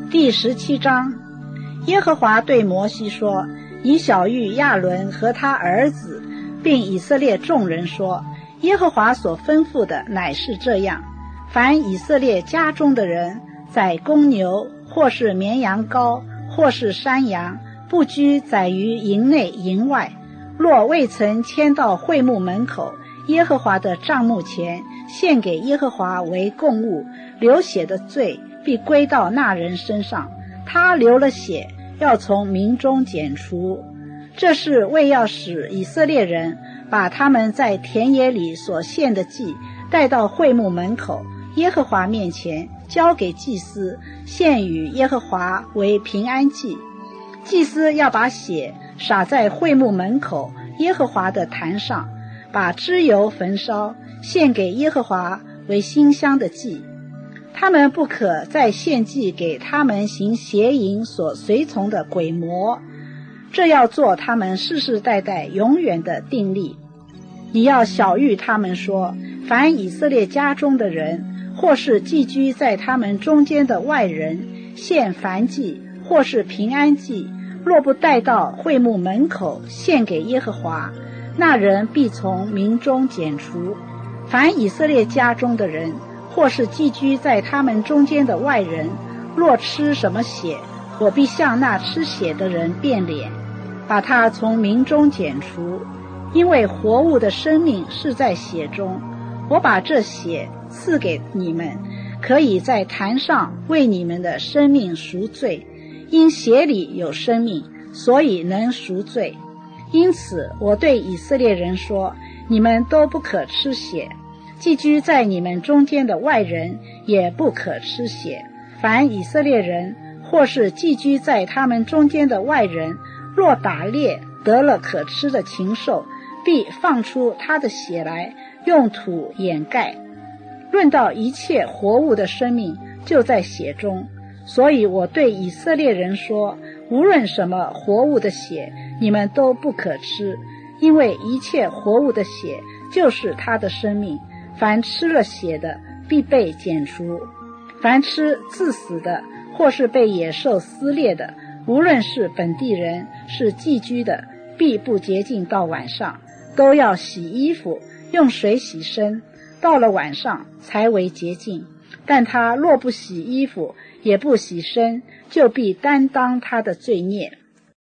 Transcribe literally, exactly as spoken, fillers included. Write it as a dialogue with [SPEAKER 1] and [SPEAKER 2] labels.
[SPEAKER 1] 第十七章，耶和华对摩西说：你晓谕亚伦和他儿子，并以色列众人说，耶和华所吩咐的乃是这样：凡以色列家中的人，宰公牛，或是绵羊羔，或是山羊，不拘宰于营内营外，若未曾牵到会幕门口耶和华的帐幕前，献给耶和华为供物，流血的罪必归到那人身上，他流了血，要从民中剪除。这是为要使以色列人把他们在田野里所献的祭带到会幕门口耶和华面前，交给祭司，献与耶和华为平安祭。祭司要把血洒在会幕门口耶和华的坛上，把脂油焚烧，献给耶和华为馨香的祭。他们不可再献祭给他们行邪淫所随从的鬼魔，这要做他们世世代代永远的定例。你要晓谕他们说，凡以色列家中的人，或是寄居在他们中间的外人，献燔祭或是平安祭，若不带到会幕门口献给耶和华，那人必从民中剪除。凡以色列家中的人，或是寄居在他们中间的外人，若吃什么血，我必向那吃血的人变脸，把他从民中剪除。因为活物的生命是在血中，我把这血赐给你们，可以在坛上为你们的生命赎罪。因血里有生命，所以能赎罪。因此我对以色列人说，你们都不可吃血，寄居在你们中间的外人也不可吃血。凡以色列人，或是寄居在他们中间的外人，若打猎得了可吃的禽兽，必放出他的血来，用土掩盖。论到一切活物的生命，就在血中。所以我对以色列人说，无论什么活物的血，你们都不可吃，因为一切活物的血就是他的生命。凡吃了血的，必被剪除。凡吃自死的，或是被野兽撕裂的，无论是本地人，是寄居的，必不洁净到晚上，都要洗衣服，用水洗身，到了晚上才为洁净。但他若不洗衣服，也不洗身，就必担当他的罪孽。